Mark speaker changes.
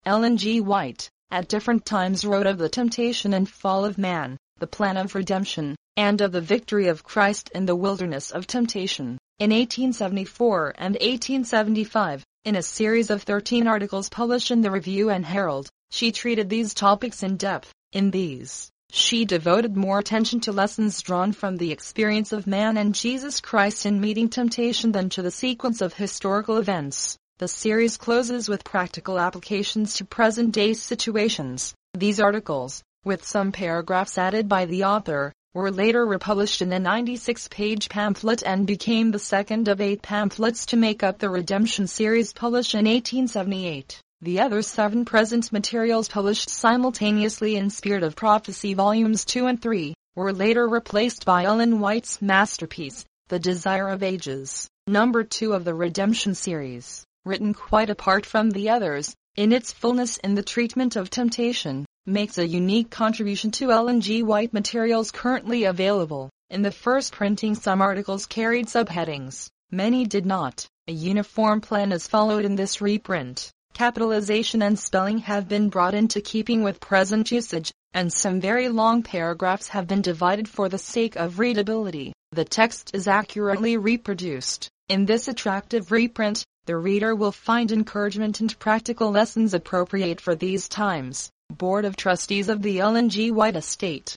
Speaker 1: Ellen G. White, at different times wrote of the temptation and fall of man, the plan of redemption, and of the victory of Christ in the wilderness of temptation. In 1874 and 1875, in a series of 13 articles published in the Review and Herald, she treated these topics in depth. In these, she devoted more attention to lessons drawn from the experience of man and Jesus Christ in meeting temptation than to the sequence of historical events. The series closes with practical applications to present-day situations. These articles, with some paragraphs added by the author, were later republished in a 96-page pamphlet and became the second of 8 pamphlets to make up the Redemption series published in 1878. The other 7 present materials published simultaneously in Spirit of Prophecy Volumes 2 and 3, were later replaced by Ellen White's masterpiece, The Desire of Ages, number 2 of the Redemption series. Written quite apart from the others, in its fullness in the treatment of temptation, makes a unique contribution to Ellen G. White materials currently available. In the first printing, some articles carried subheadings, many did not. A uniform plan is followed in this reprint. Capitalization and spelling have been brought into keeping with present usage, and some very long paragraphs have been divided for the sake of readability. The text is accurately reproduced. In this attractive reprint, the reader will find encouragement and practical lessons appropriate for these times. Board of Trustees of the Ellen G. White Estate.